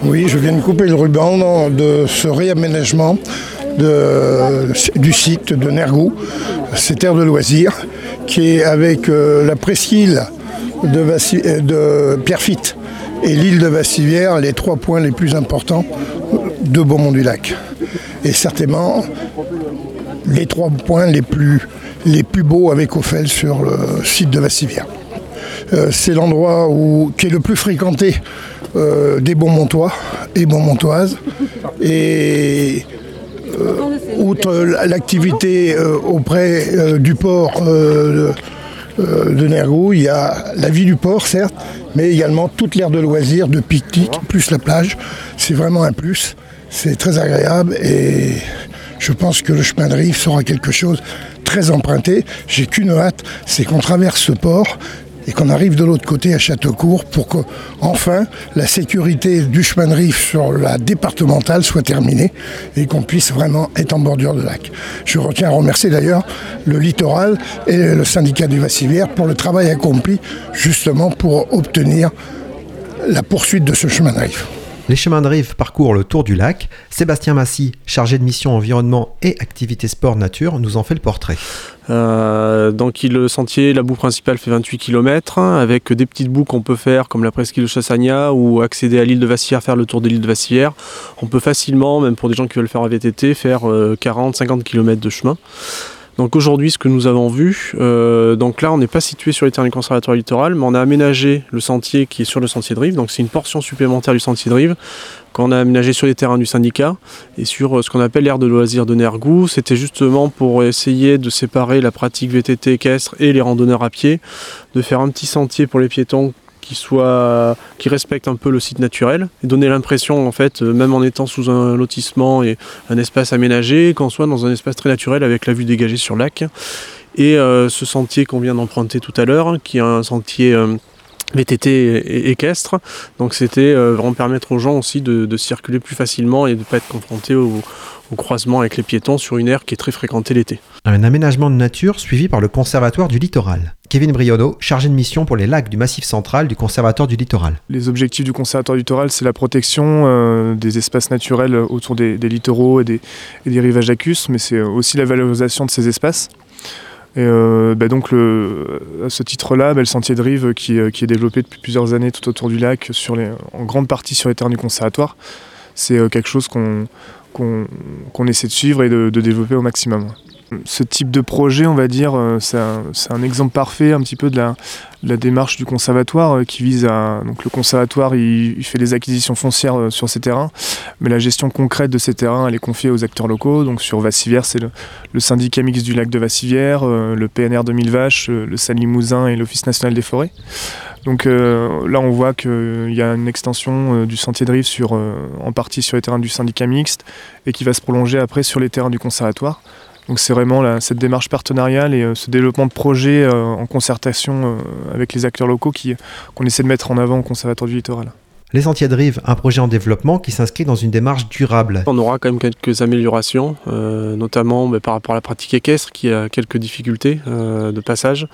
Oui, je viens de couper le ruban de ce réaménagement du site de Nergou, cette aire de loisirs, qui est avec la presqu'île de Pierrefitte et l'île de Vassivière, les 3 points les plus importants de Beaumont-du-Lac. Et certainement les 3 points les plus beaux avec Ophel sur le site de Vassivière. C'est l'endroit qui est le plus fréquenté des Beaumontois et Beaumontoises. Et outre l'activité auprès du port de Nergou, il y a la vie du port, certes, mais également toute l'aire de loisirs, de pique-nique, plus la plage. C'est vraiment un plus. C'est très agréable et je pense que le chemin de rive sera quelque chose de très emprunté. J'ai qu'une hâte, c'est qu'on traverse ce port et qu'on arrive de l'autre côté à Châteaucourt pour que, enfin, la sécurité du chemin de rive sur la départementale soit terminée et qu'on puisse vraiment être en bordure de lac. Je retiens à remercier d'ailleurs le littoral et le syndicat du Vassivière pour le travail accompli justement pour obtenir la poursuite de ce chemin de rive. Les chemins de rive parcourent le tour du lac. Sébastien Massy, chargé de mission environnement et activités sport nature, nous en fait le portrait. Donc le sentier, la boue principale fait 28 km avec des petites boues qu'on peut faire comme la presqu'île de Chassagna ou accéder à l'île de Vassivière, faire le tour de l'île de Vassivière. On peut facilement, même pour des gens qui veulent faire un VTT, faire 40-50 km de chemin. Donc aujourd'hui, ce que nous avons vu, donc là on n'est pas situé sur les terrains du conservatoire littoral, mais on a aménagé le sentier qui est sur le sentier de rive, donc c'est une portion supplémentaire du sentier de rive qu'on a aménagé sur les terrains du syndicat et sur ce qu'on appelle l'aire de loisirs de Nergou. C'était justement pour essayer de séparer la pratique VTT équestre et les randonneurs à pied, de faire un petit sentier pour les piétons qui respecte un peu le site naturel et donner l'impression, en fait, même en étant sous un lotissement et un espace aménagé, qu'on soit dans un espace très naturel avec la vue dégagée sur le lac. Et ce sentier qu'on vient d'emprunter tout à l'heure, qui est un sentier VTT équestre, donc c'était vraiment permettre aux gens aussi de circuler plus facilement et de ne pas être confrontés au croisement avec les piétons sur une aire qui est très fréquentée l'été. Un aménagement de nature suivi par le Conservatoire du Littoral. Kevin Briodo, chargé de mission pour les lacs du Massif central du Conservatoire du Littoral. Les objectifs du Conservatoire du Littoral, c'est la protection des espaces naturels autour des littoraux et des rivages lacustres, mais c'est aussi la valorisation de ces espaces. Et donc à ce titre-là, le sentier de rive qui est développé depuis plusieurs années tout autour du lac, en grande partie sur les terrains du Conservatoire, c'est quelque chose qu'on essaie de suivre et de développer au maximum. Ce type de projet, on va dire, c'est un exemple parfait un petit peu de la démarche du conservatoire qui vise à... Donc le conservatoire, il fait des acquisitions foncières sur ces terrains, mais la gestion concrète de ces terrains, elle est confiée aux acteurs locaux. Donc sur Vassivière, c'est le syndicat mixte du lac de Vassivière, le PNR 2000 Vaches, le SAN Limousin et l'Office national des forêts. Donc là, on voit qu'il y a une extension du sentier de rive en partie sur les terrains du syndicat mixte et qui va se prolonger après sur les terrains du conservatoire. Donc c'est vraiment cette démarche partenariale et ce développement de projets en concertation avec les acteurs locaux qu'on essaie de mettre en avant au Conservatoire du Littoral. Les Sentiers de Rive, un projet en développement qui s'inscrit dans une démarche durable. On aura quand même quelques améliorations, notamment par rapport à la pratique équestre qui a quelques difficultés de passage.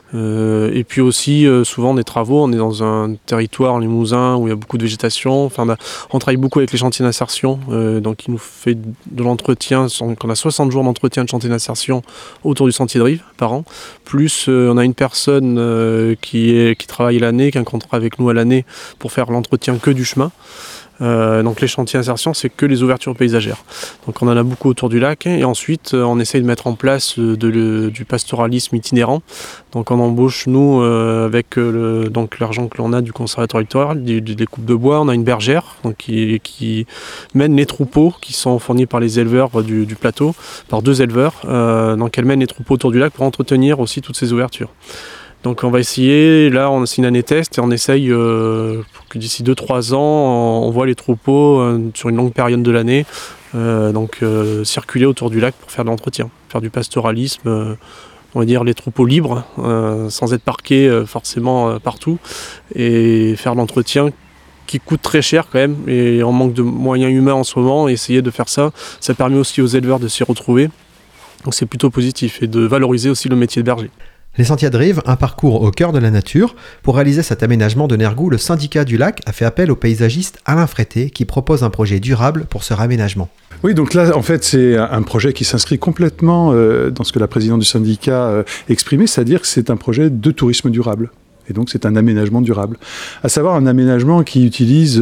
Et puis aussi, souvent des travaux, on est dans un territoire en Limousin où il y a beaucoup de végétation. Enfin, on travaille beaucoup avec les chantiers d'insertion, donc il nous fait de l'entretien. On a 60 jours d'entretien de chantier d'insertion autour du Sentier de Rive par an. Plus, on a une personne qui travaille l'année, qui a un contrat avec nous à l'année pour faire l'entretien que du chemin. Donc les chantiers d'insertion, c'est que les ouvertures paysagères. Donc on en a beaucoup autour du lac et ensuite on essaye de mettre en place du pastoralisme itinérant. Donc on embauche nous avec donc l'argent que l'on a du conservatoire littoral, des coupes de bois, on a une bergère donc qui mène les troupeaux qui sont fournis par les éleveurs du plateau, par 2 éleveurs. Donc elle mène les troupeaux autour du lac pour entretenir aussi toutes ces ouvertures. Donc on va essayer, là c'est une année test et on essaye pour que d'ici 2-3 ans on voit les troupeaux sur une longue période de l'année circuler autour du lac pour faire de l'entretien, faire du pastoralisme, on va dire les troupeaux libres sans être parqués forcément partout et faire de l'entretien qui coûte très cher quand même et on manque de moyens humains en ce moment et essayer de faire ça permet aussi aux éleveurs de s'y retrouver, donc c'est plutôt positif et de valoriser aussi le métier de berger. Les sentiers de rive, un parcours au cœur de la nature. Pour réaliser cet aménagement de Nergou, le syndicat du lac a fait appel au paysagiste Alain Frété qui propose un projet durable pour ce réaménagement. Oui, donc là, en fait, c'est un projet qui s'inscrit complètement dans ce que la présidente du syndicat exprimait, c'est-à-dire que c'est un projet de tourisme durable. Et donc c'est un aménagement durable. À savoir un aménagement qui utilise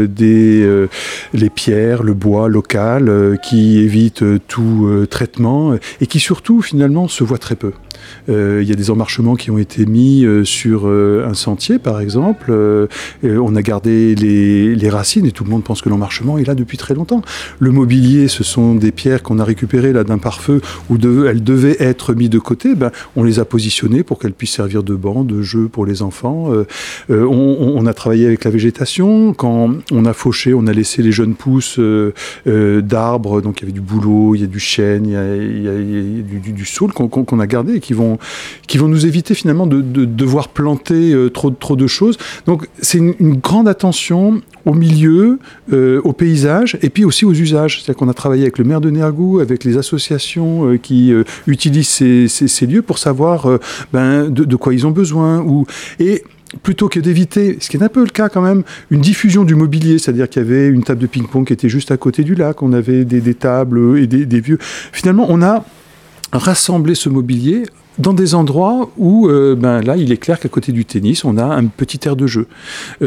les pierres, le bois local, qui évite tout traitement et qui surtout finalement se voit très peu. Il y a des emmarchements qui ont été mis sur un sentier par exemple. On a gardé les racines et tout le monde pense que l'emmarchement est là depuis très longtemps. Le mobilier, ce sont des pierres qu'on a récupérées là d'un pare-feu où elles devaient être mises de côté. On les a positionnées pour qu'elles puissent servir de banc, de jeu pour les enfants. On a travaillé avec la végétation. Quand on a fauché, on a laissé les jeunes pousses d'arbres. Donc il y avait du bouleau, il y a du chêne, il y a du saule qu'on a gardé et qui vont nous éviter finalement de devoir planter trop de choses. Donc c'est une grande attention au milieu, au paysage et puis aussi aux usages. C'est-à-dire qu'on a travaillé avec le maire de Nergou, avec les associations qui utilisent ces lieux pour savoir de quoi ils ont besoin. Et plutôt que d'éviter, ce qui est un peu le cas quand même, une diffusion du mobilier, c'est-à-dire qu'il y avait une table de ping-pong qui était juste à côté du lac, on avait des tables et des vieux... Finalement, on a rassemblé ce mobilier dans des endroits où, là, il est clair qu'à côté du tennis, on a un petit aire de jeu.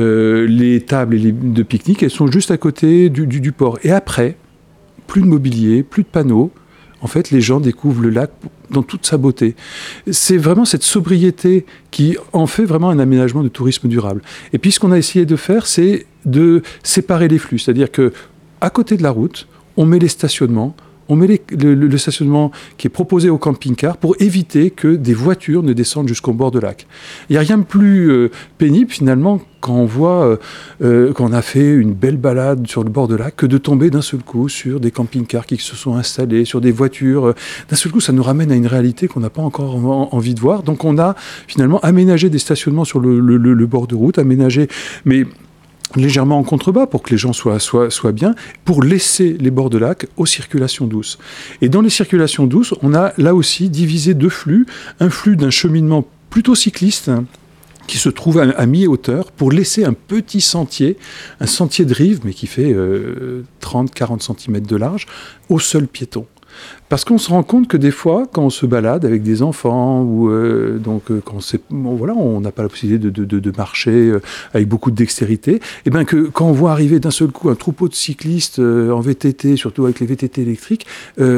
Les tables de pique-nique, elles sont juste à côté du port. Et après, plus de mobilier, plus de panneaux. En fait, les gens découvrent le lac dans toute sa beauté. C'est vraiment cette sobriété qui en fait vraiment un aménagement de tourisme durable. Et puis, ce qu'on a essayé de faire, c'est de séparer les flux. C'est-à-dire qu'à côté de la route, on met les stationnements, on met le stationnement qui est proposé au camping-car pour éviter que des voitures ne descendent jusqu'au bord de lac. Il n'y a rien de plus pénible finalement quand on voit qu'on a fait une belle balade sur le bord de lac que de tomber d'un seul coup sur des camping-cars qui se sont installés, sur des voitures. D'un seul coup, ça nous ramène à une réalité qu'on n'a pas encore envie de voir. Donc on a finalement aménagé des stationnements sur le bord de route, mais légèrement en contrebas pour que les gens soient bien, pour laisser les bords de lac aux circulations douces. Et dans les circulations douces, on a là aussi divisé deux flux, un flux d'un cheminement plutôt cycliste, qui se trouve à mi-hauteur pour laisser un petit sentier, un sentier de rive, mais qui fait 30-40 cm de large, au seul piéton. Parce qu'on se rend compte que des fois, quand on se balade avec des enfants, ou on n'a pas la possibilité de marcher avec beaucoup de dextérité, et bien que quand on voit arriver d'un seul coup un troupeau de cyclistes en VTT, surtout avec les VTT électriques,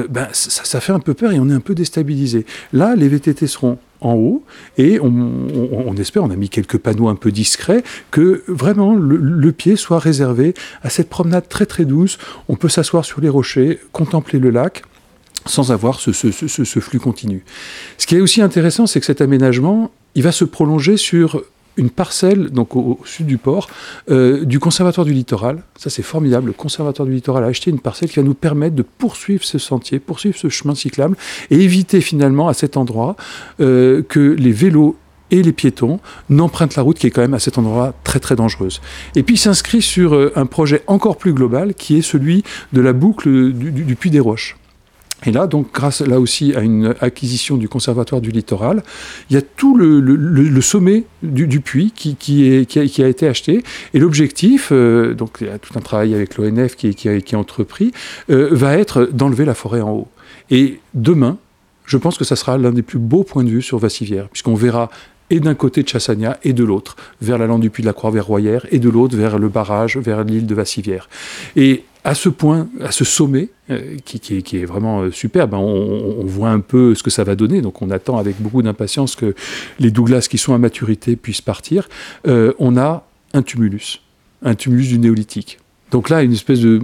ça fait un peu peur et on est un peu déstabilisé. Là, les VTT seront en haut, et on espère, on a mis quelques panneaux un peu discrets, que vraiment le pied soit réservé à cette promenade très très douce. On peut s'asseoir sur les rochers, contempler le lac, sans avoir ce flux continu. Ce qui est aussi intéressant, c'est que cet aménagement, il va se prolonger sur une parcelle, donc au sud du port, du Conservatoire du Littoral. Ça, c'est formidable. Le Conservatoire du Littoral a acheté une parcelle qui va nous permettre de poursuivre ce sentier, poursuivre ce chemin cyclable, et éviter finalement à cet endroit que les vélos et les piétons n'empruntent la route qui est quand même à cet endroit très très dangereuse. Et puis il s'inscrit sur un projet encore plus global qui est celui de la boucle du Puy des Roches. Et là, donc, grâce là aussi à une acquisition du Conservatoire du Littoral, il y a tout le sommet du puits qui a été acheté. Et l'objectif, donc il y a tout un travail avec l'ONF qui est entrepris, va être d'enlever la forêt en haut. Et demain, je pense que ça sera l'un des plus beaux points de vue sur Vassivière, puisqu'on verra et d'un côté de Chassagna et de l'autre, vers la lande du Puy de la Croix, vers Royères, et de l'autre vers le barrage, vers l'île de Vassivière. Et à ce point, à ce sommet, qui est vraiment superbe, on voit un peu ce que ça va donner, donc on attend avec beaucoup d'impatience que les Douglas qui sont à maturité puissent partir. On a un tumulus du néolithique. Donc là, une espèce de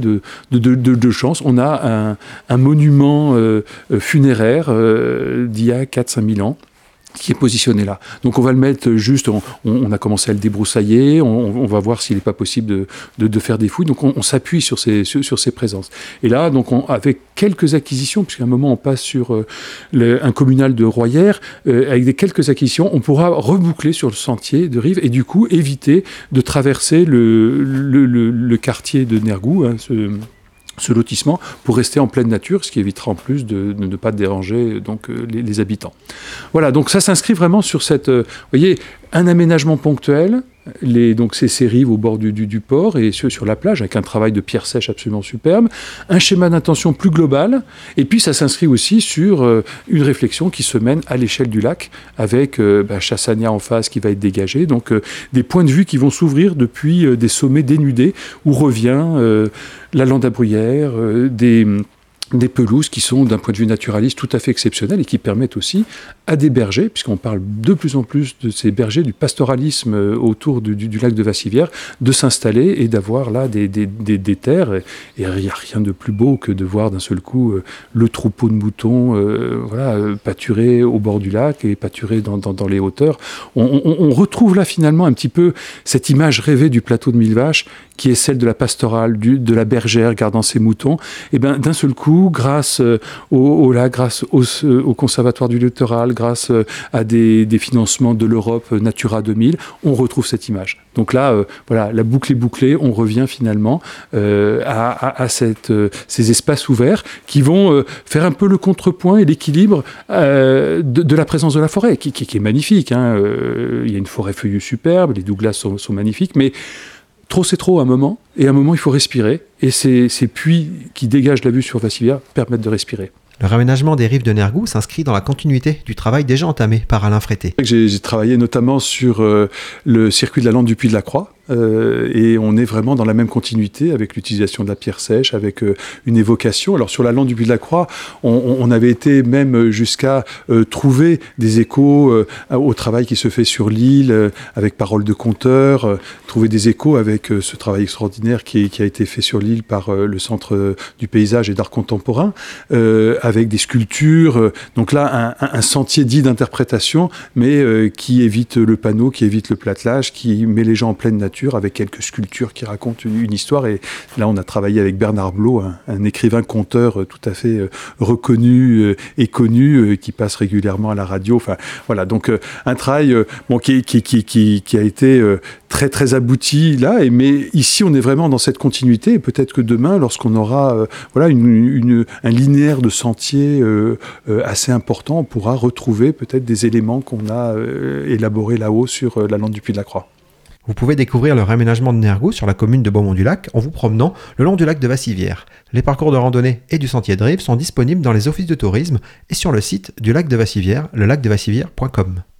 chance. On a un monument funéraire d'il y a 4-5 000 ans, qui est positionné là. Donc on va le mettre juste, on a commencé à le débroussailler, on va voir s'il n'est pas possible de faire des fouilles, donc on s'appuie sur ces présences. Et là, donc avec quelques acquisitions, puisqu'à un moment on passe sur un communal de Royères, avec quelques acquisitions, on pourra reboucler sur le sentier de rive et du coup éviter de traverser le quartier de Nergou, ce lotissement pour rester en pleine nature, ce qui évitera en plus de ne pas déranger donc, les habitants. Voilà, donc ça s'inscrit vraiment sur cette, vous voyez, un aménagement ponctuel, donc ces rives au bord du port et sur la plage, avec un travail de pierre sèche absolument superbe, un schéma d'intention plus global, et puis ça s'inscrit aussi sur une réflexion qui se mène à l'échelle du lac, avec Chassagna en face qui va être dégagé, donc des points de vue qui vont s'ouvrir depuis des sommets dénudés, où revient la lande à bruyère, des pelouses qui sont, d'un point de vue naturaliste, tout à fait exceptionnelles et qui permettent aussi à des bergers, puisqu'on parle de plus en plus de ces bergers, du pastoralisme autour du lac de Vassivière, de s'installer et d'avoir là des terres. Et il n'y a rien de plus beau que de voir d'un seul coup le troupeau de moutons pâturer au bord du lac et pâturer dans les hauteurs. On retrouve là finalement un petit peu cette image rêvée du plateau de Millevaches, qui est celle de la pastorale, de la bergère gardant ses moutons. Et bien d'un seul coup, grâce au lac, grâce au Conservatoire du littoral, grâce à des financements de l'Europe Natura 2000, on retrouve cette image. Donc là, la boucle est bouclée, on revient finalement à ces espaces ouverts qui vont faire un peu le contrepoint et l'équilibre de la présence de la forêt, qui est magnifique. Hein. Il y a une forêt feuillue superbe, les douglas sont magnifiques, mais trop c'est trop à un moment, et à un moment il faut respirer, et ces puits qui dégagent la vue sur Vassivière permettent de respirer. Le réaménagement des rives de Nergou s'inscrit dans la continuité du travail déjà entamé par Alain Frété. J'ai travaillé notamment sur le circuit de la lande du Puy de la Croix, et on est vraiment dans la même continuité avec l'utilisation de la pierre sèche, avec une évocation. Alors sur la lande du Puy de la Croix, on avait été même jusqu'à trouver des échos au travail qui se fait sur l'île, avec Paroles de conteur, trouver des échos avec ce travail extraordinaire qui a été fait sur l'île par le Centre du paysage et d'art contemporain, avec des sculptures. Donc là, un sentier dit d'interprétation, mais qui évite le panneau, qui évite le platelage, qui met les gens en pleine nature, avec quelques sculptures qui racontent une histoire. Et là, on a travaillé avec Bernard Blot, un écrivain-conteur tout à fait reconnu et connu, qui passe régulièrement à la radio. Enfin, voilà, donc un travail qui a été très, très abouti là. Mais ici, on est vraiment dans cette continuité. Et peut-être que demain, lorsqu'on aura un linéaire de sentiers assez important, on pourra retrouver peut-être des éléments qu'on a élaborés là-haut sur la lande du Puy de la Croix. Vous pouvez découvrir le réaménagement de Nergou sur la commune de Beaumont-du-Lac en vous promenant le long du lac de Vassivière. Les parcours de randonnée et du sentier de rive sont disponibles dans les offices de tourisme et sur le site du lac de Vassivière, lelacdevassivière.com.